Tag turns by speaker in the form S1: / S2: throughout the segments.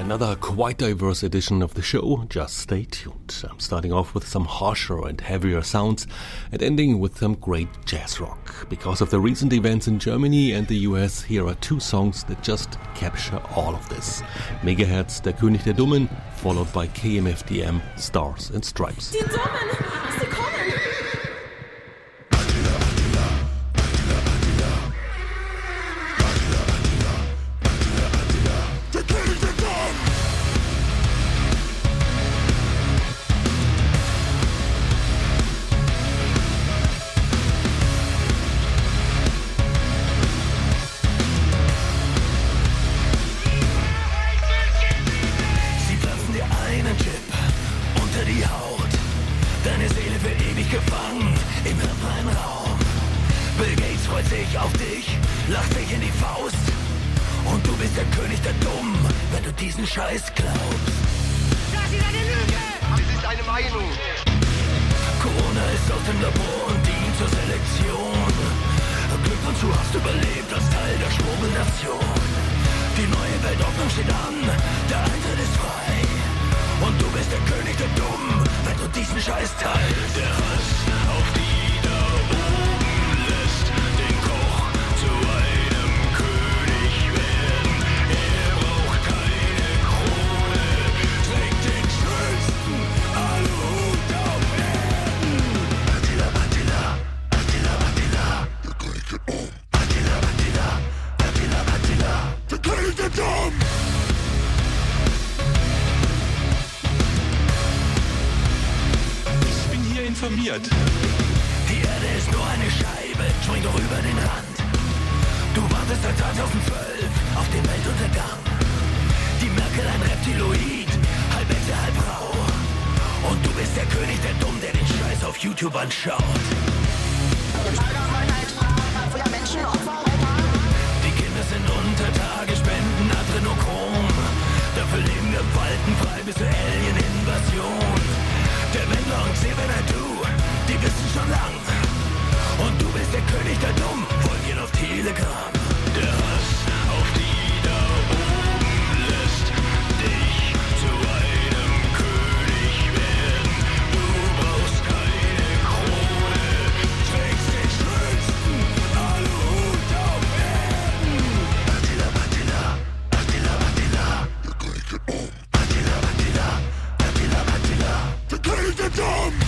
S1: Another quite diverse edition of the show. Just stay tuned. I'm starting off with some harsher and heavier sounds and ending with some great jazz rock. Because of the recent events in Germany and the US, here are two songs that just capture all of this. Megahertz, Der König der Dummen, followed by KMFDM, Stars and Stripes.
S2: Die Dummen, sie kommen!
S3: Scheiß glaubst. Das ist eine Lüge! Es ist eine Meinung. Corona ist aus dem Labor und dient zur Selektion. Glückwunsch, du hast überlebt als Teil der Schmuggelnation. Die neue Weltordnung steht an, der Eintritt ist frei. Und du bist der König der Dummen, wenn du diesen Scheiß teilst. Der Hass auf die da oben lässt den Koch zu einem König werden. Er braucht keine Krone, trägt den schönsten Aluhut auf Erden. Attila, Attila, Attila, Attila, der König der Dummen. Attila, Attila, Attila, Attila, der König der Dummen.
S4: Informiert.
S3: Die Erde ist nur eine Scheibe, spring doch über den Rand. Du wartest seit 2012 auf den Weltuntergang. Die Merkel ein Reptiloid, halb Echse, halb Frau. Und du bist der König der Dummen, der den Scheiß auf YouTube anschaut. Die Kinder sind unter Tage, spenden Adrenochrom. Dafür leben wir waltenfrei bis zur Alien-Invasion. Der Wendler und Xavier, die wissen schon lang. Und du bist der König der Dummen, folg ihn auf Telegram. Der Hass auf die da oben lässt dich zu einem König werden. Du brauchst keine Krone, trägst den schönsten Aluhut auf Erden. Attila, Attila, Attila, Attila, der König der Dummen. Attila, Attila, Attila, Attila, der König der Dummen.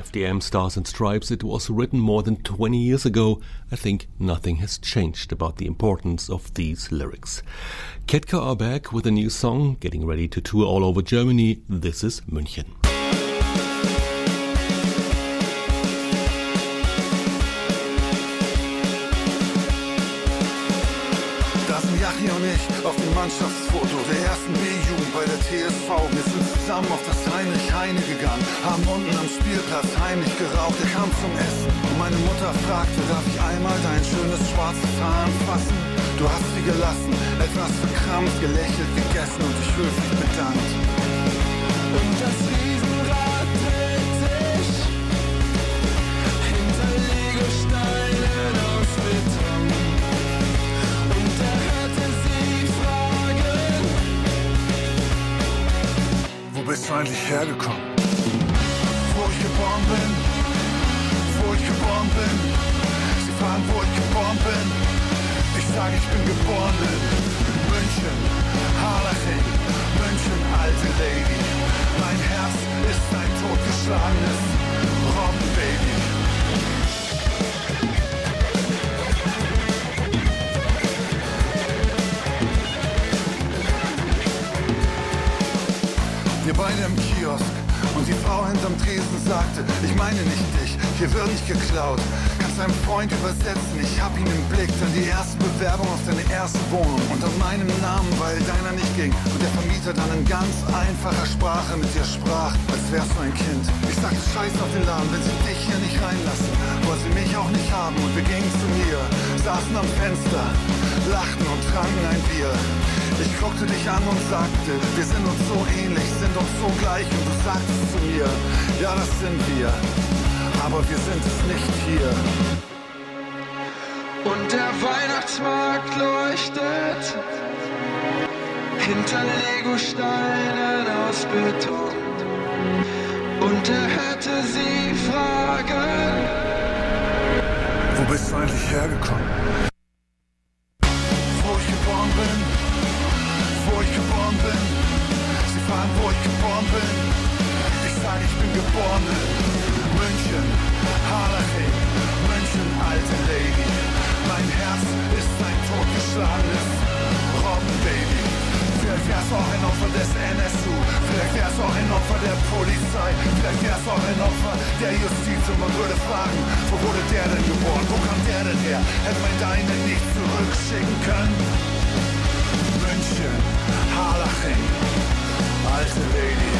S1: of the M Stars and Stripes, it was written more than 20 years ago. I think nothing has changed about the importance of these lyrics. Ketka are back with a new song, getting ready to tour all over Germany. This is München.
S2: Jachi und ich auf dem Mannschaftsfoto der ersten B-Jugend bei der TSV. Wir sind zusammen auf das Heinrich-Heine gegangen, haben unten am Spielplatz heimlich geraucht. Er kam zum Essen und meine Mutter fragte, darf ich einmal dein schönes schwarzes Haar anfassen? Du hast sie gelassen, etwas verkrampft, gelächelt, gegessen und dich höflich bedankt. Und das Riesenrad dreht sich hinter Legosteinen aus Beton. Wo bist du eigentlich hergekommen? Wo ich geboren bin, wo ich geboren bin. Sie fragen, wo ich geboren bin. Ich sage, ich bin geboren in München, Harlaching, München, alte Lady. Mein Herz ist ein totgeschlagenes Robbenbaby. Wir beide im Kiosk und die Frau hinterm Tresen sagte, ich meine nicht dich, hier wird nicht geklaut. Kannst deinem Freund übersetzen, ich hab ihn im Blick, dann die erste Bewerbung auf deine erste Wohnung unter meinem Namen, weil deiner nicht ging. Und der Vermieter dann in ganz einfacher Sprache mit dir sprach, als wärst du ein Kind. Ich sagte Scheiß auf den Laden, wenn sie dich hier nicht reinlassen, wollen sie mich auch nicht haben. Und wir gingen zu mir, saßen am Fenster, lachten und tranken ein Bier. Ich guckte dich an und sagte, wir sind uns so ähnlich, sind uns so gleich. Und du sagtest zu mir, ja, das sind wir, aber wir sind es nicht hier. Und der Weihnachtsmarkt leuchtet hinter Legosteinen aus Beton. Und er hörte sie fragen, wo bist du eigentlich hergekommen? Wo ich geboren bin, wo ich geboren bin. Sie fragen, wo ich geboren bin. Ich sage, ich bin geboren in München, Harlaching, München, alte Lady. Mein Herz ist ein totgeschlagenes Robbenbaby. Vielleicht wär's auch ein Opfer des NSU, vielleicht wär's auch ein Opfer der Polizei, vielleicht wär's auch ein Opfer der Justiz und man würde fragen, wo wurde der denn geboren, wo kam der denn her? Hätte man deinen nicht zurückschicken können? München, Harlaching, alte Lady.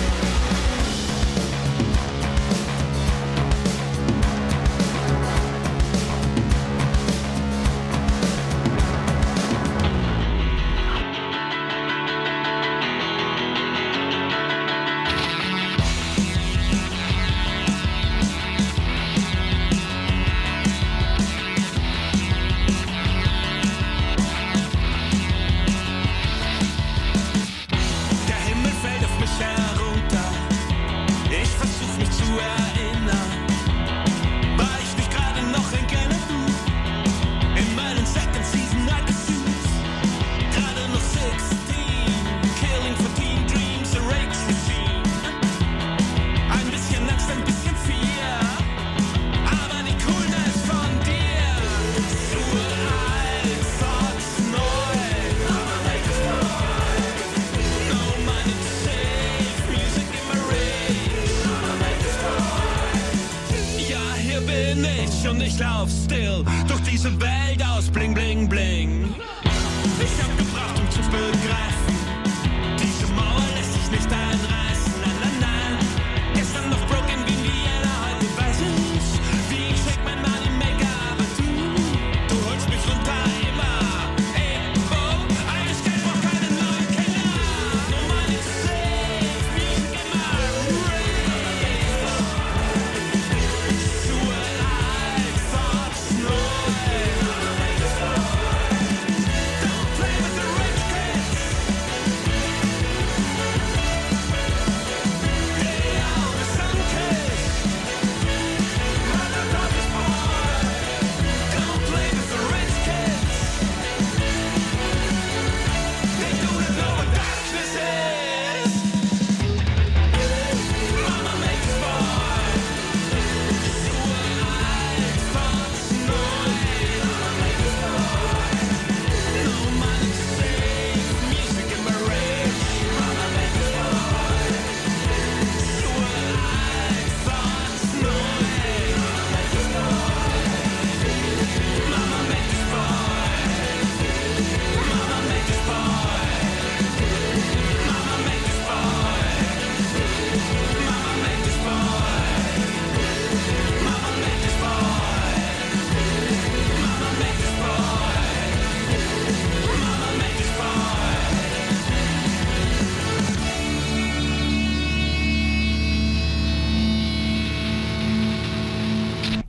S4: Und ich lauf still durch diese Welt aus Bling, Bling, Bling. Ich hab gebraucht, um zu begreifen, diese Mauer lässt sich nicht einreißen. Nein, nein, nein. Gestern noch broken wie Vienna, heute weiß ich, wie ich shake mein Moneymaker. Aber du holst mich runter immer. Ey, oh, eigentlich Geld braucht keine neuen Kinder. No money to save, music in my rave. So alive, thoughts, no. Don't play with the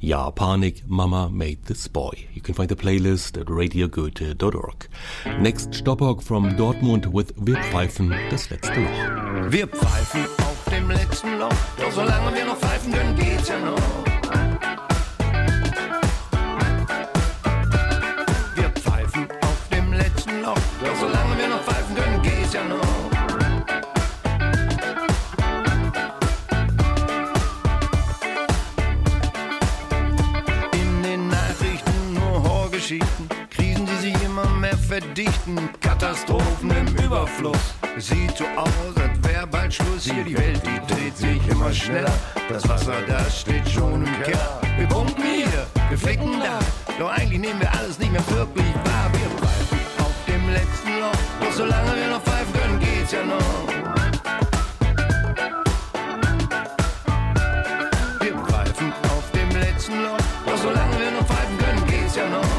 S1: Ja, Panik, Mama Made This Boy. You can find the playlist at radiogoethe.org. Next, Stoppock from Dortmund with Wir pfeifen das letzte Loch.
S3: Wir pfeifen auf dem letzten Loch, doch solange wir noch pfeifen können, geht's ja noch. Wir pfeifen auf dem letzten Loch, doch solange wir noch pfeifen können, geht's ja noch. Krisen, die sich immer mehr verdichten, Katastrophen im Überfluss. Es sieht so aus, als wäre bald Schluss. Hier die Welt, die dreht sich immer schneller. Das Wasser, das steht schon im Keller. Wir pumpen hier, wir flicken da, doch eigentlich nehmen wir alles nicht mehr wirklich wahr. Wir pfeifen auf dem letzten Loch, doch solange wir noch pfeifen können, geht's ja noch. Wir pfeifen auf dem letzten Loch, doch solange wir noch pfeifen können, geht's ja noch.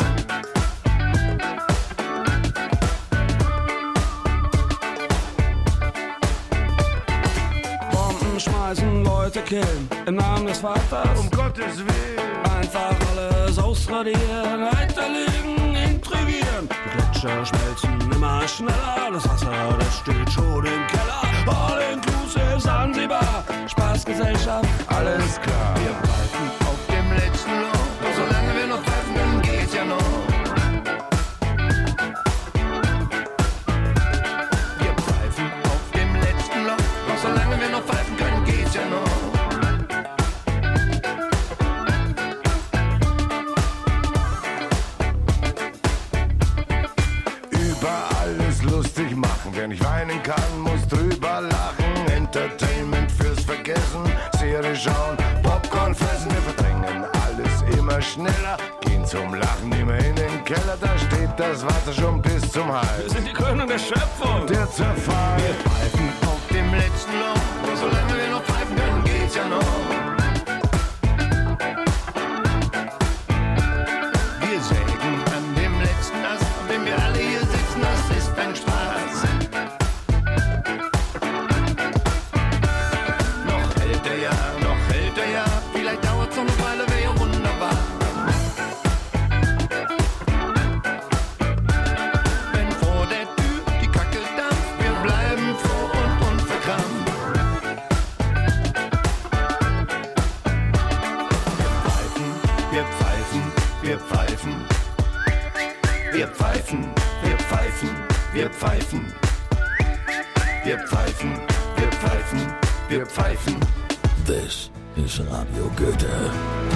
S5: Schmeißen, Leute killen, im Namen des Vaters,
S3: um Gottes Willen.
S5: Einfach alles ausradieren, weiterlegen, intrigieren. Die Gletscher schmelzen immer schneller, das Wasser, das steht schon im Keller. All inclusive, Sansibar, Spaßgesellschaft, alles klar.
S3: Wir pfeifen auf dem letzten Loch, doch solange wir noch pfeifen können, geht's ja noch. Wir pfeifen auf dem letzten Loch, doch solange wir noch pfeifen können, geht's ja noch. Über alles lustig machen, wer nicht weinen kann, muss drüber lachen. Entertainment fürs Vergessen, Serie schauen, Popcorn fressen, wir verdrängen alles immer schneller. Gehen zum Lachen immer in den Keller, da steht das Wasser schon bis zum Hals.
S5: Wir sind die Krönung der Schöpfung.
S3: Der Zerfall. Wir pfeifen auf dem letzten Loch, doch solange wir noch pfeifen können, geht's ja noch. Wir sägen an dem letzten Ast, an dem wir alle hier sitzen, das ist ein Spaß. Noch hält er ja, vielleicht dauert's noch eine Weile, wäre ja wunderbar. Wenn vor der Tür die Kacke dampft, wir bleiben froh und unverkrampft. Wir pfeifen, wir pfeifen, wir pfeifen, wir pfeifen, wir pfeifen, wir pfeifen, wir pfeifen, wir pfeifen.
S6: This is Radio Goethe.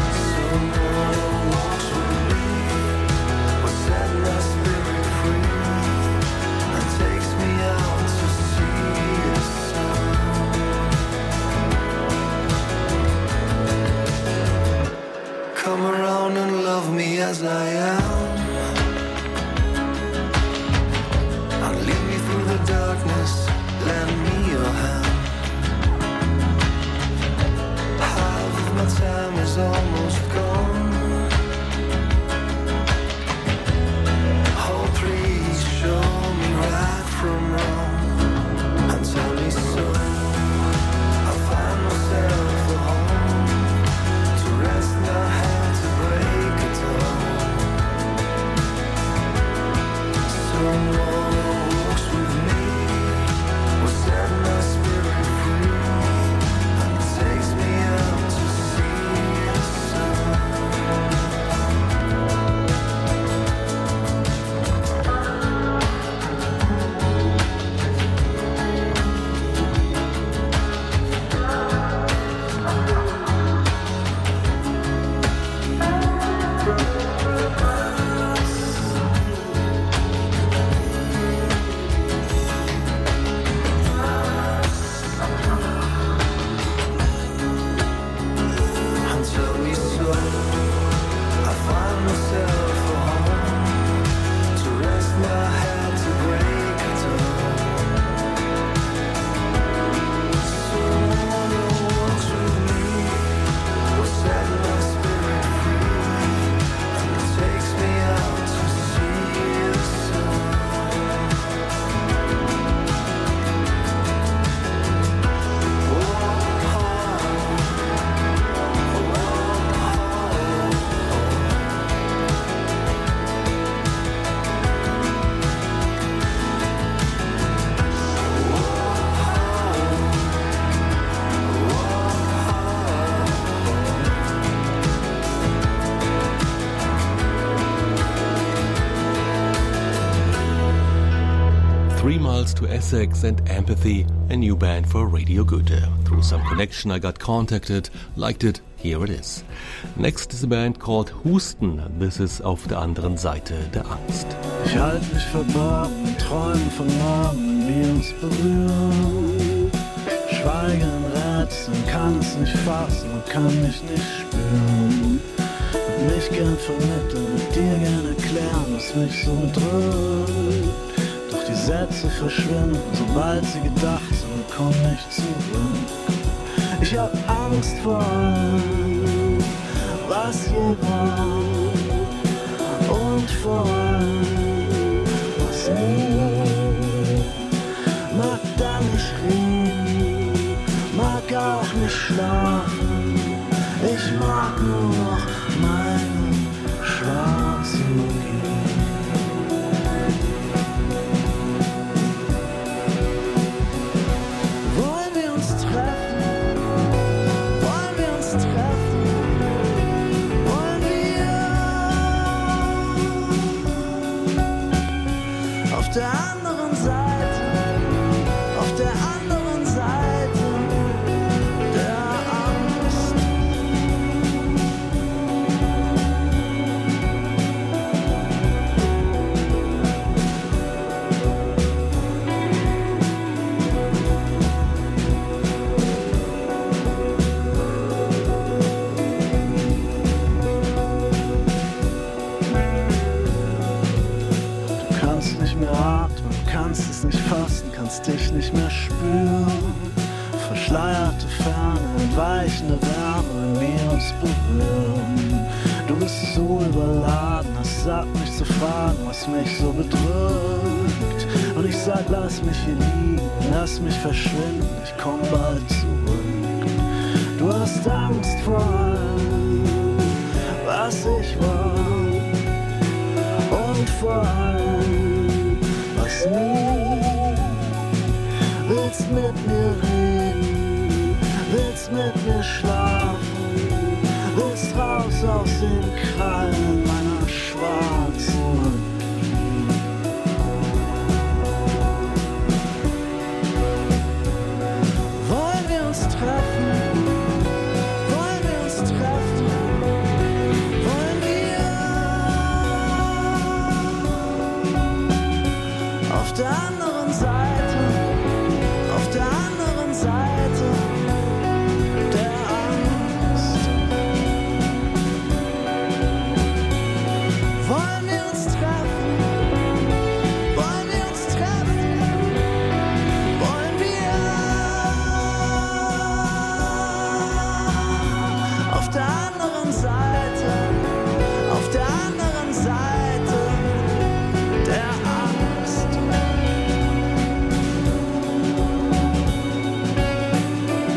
S7: Come around and love me as I am, and lead me through the darkness, lend me your hand. Half of my time is almost gone. Oh, please show me right from wrong, and tell me so. I find myself a home to rest my hand, to break it all. Someone who walks with me will set my spirit free and takes me out to see the sun.
S1: 3 Miles to Essex and Empathy, a new band for Radio Goethe. Through some connection I got contacted, liked it, here it is. Next is a band called Husten. This is Auf der anderen Seite der Angst.
S5: Ich halte mich verborgen, träume von morgen, wie uns berühren. Schweige in Rätseln, kann es nicht fassen und kann mich nicht spüren. Würde mich gern vermitteln, mit dir gern erklären, was mich so bedrückt. Doch die Sätze verschwinden, sobald sie gedacht sind und kommen nicht zurück. Ich hab Angst vor allem, was je war, und vor allem, was nie. Mag dann nicht reden, mag auch nicht schlafen. Ich mag nur noch meine schwarzen Gehen. Wollen wir uns treffen? Wollen wir uns treffen? Wollen wir auf der anderen Seite, auf der anderen Seite der Angst? Du kannst nicht mehr atmen, kannst es nicht fassen, kannst dich nicht mehr spüren. Verschleierte Ferne, entweichende Wärme, wenn wir uns berühren. Du bist so überladen, hast satt mich zu fragen, was mich so bedrückt. Und ich sag, lass mich hier liegen, lass mich verschwinden, ich komm bald zurück. Du hast Angst vor allem, was ich war, und vor allem, was nie. Willst mit mir reden, willst mit mir schlafen, willst raus aus den Krallen meiner schwarzen Magie. Wollen wir uns treffen? Wollen wir uns treffen? Wollen wir auf der anderen Seite, auf der anderen Seite der Angst? Wollen wir uns treffen? Wollen wir uns treffen? Wollen wir auf der anderen Seite, auf der anderen Seite der Angst?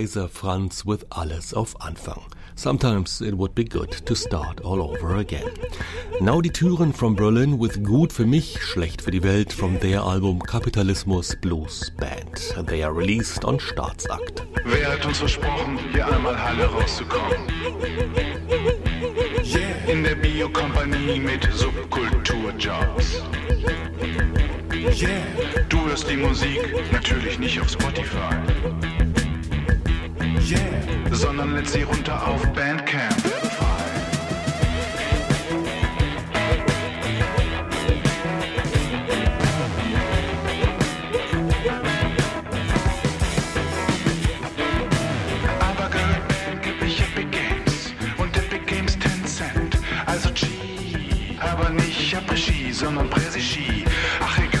S1: Kaiser Franz with Alles auf Anfang. Sometimes it would be good to start all over again. Now die Türen from Berlin with Gut für mich, schlecht für die Welt from their Album Kapitalismus Blues Band. And they are released on Staatsakt.
S2: Wer hat uns versprochen, hier einmal Halle rauszukommen? In der Biokompanie mit Subkulturjobs. Du hörst die Musik natürlich nicht auf Spotify, sondern lädst sie runter auf Bandcamp. Aber gehört Band geb ich Epic Games und Epic Games 10 Cent. Also G, aber nicht Après-Ski, sondern Präsi-Ski. Ach egal.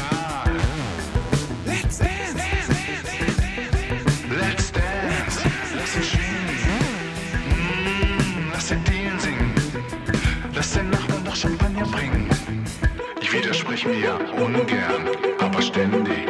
S2: Champagner bringen. Ich widersprich mir ungern, aber ständig.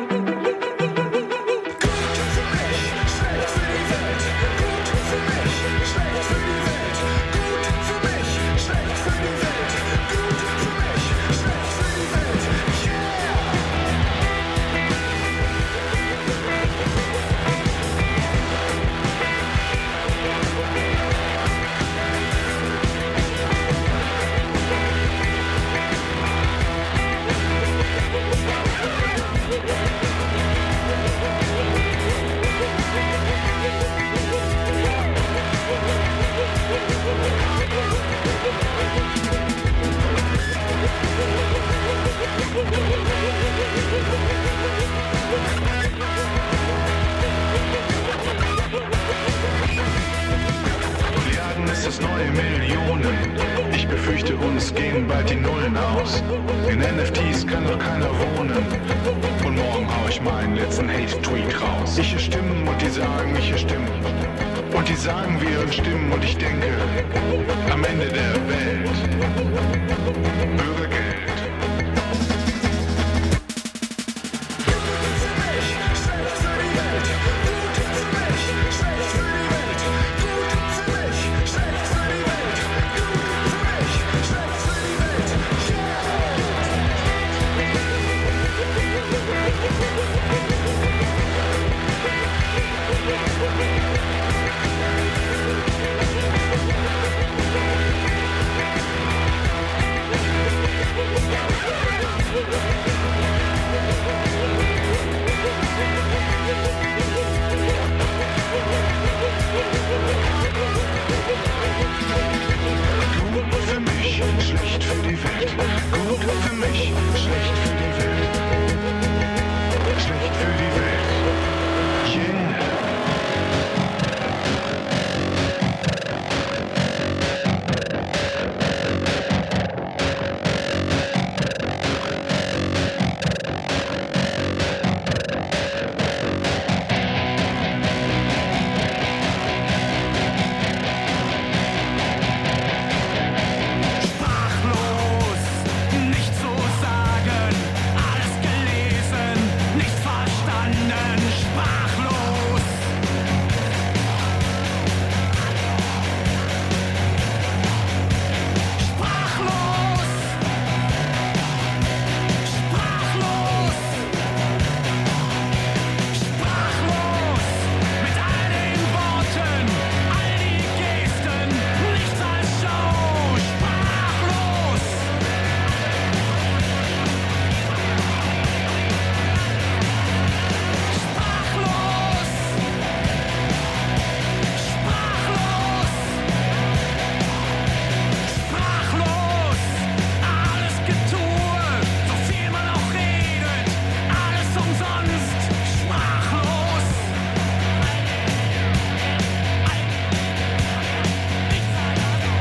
S2: Milliarden ist es neue Millionen. Ich befürchte, uns gehen bald die Nullen aus. In NFTs kann doch keiner wohnen. Und morgen hau ich meinen letzten Hate-Tweet raus. Ich höre Stimmen und die sagen, ich höre Stimmen. Und die sagen, wir hören Stimmen und ich denke,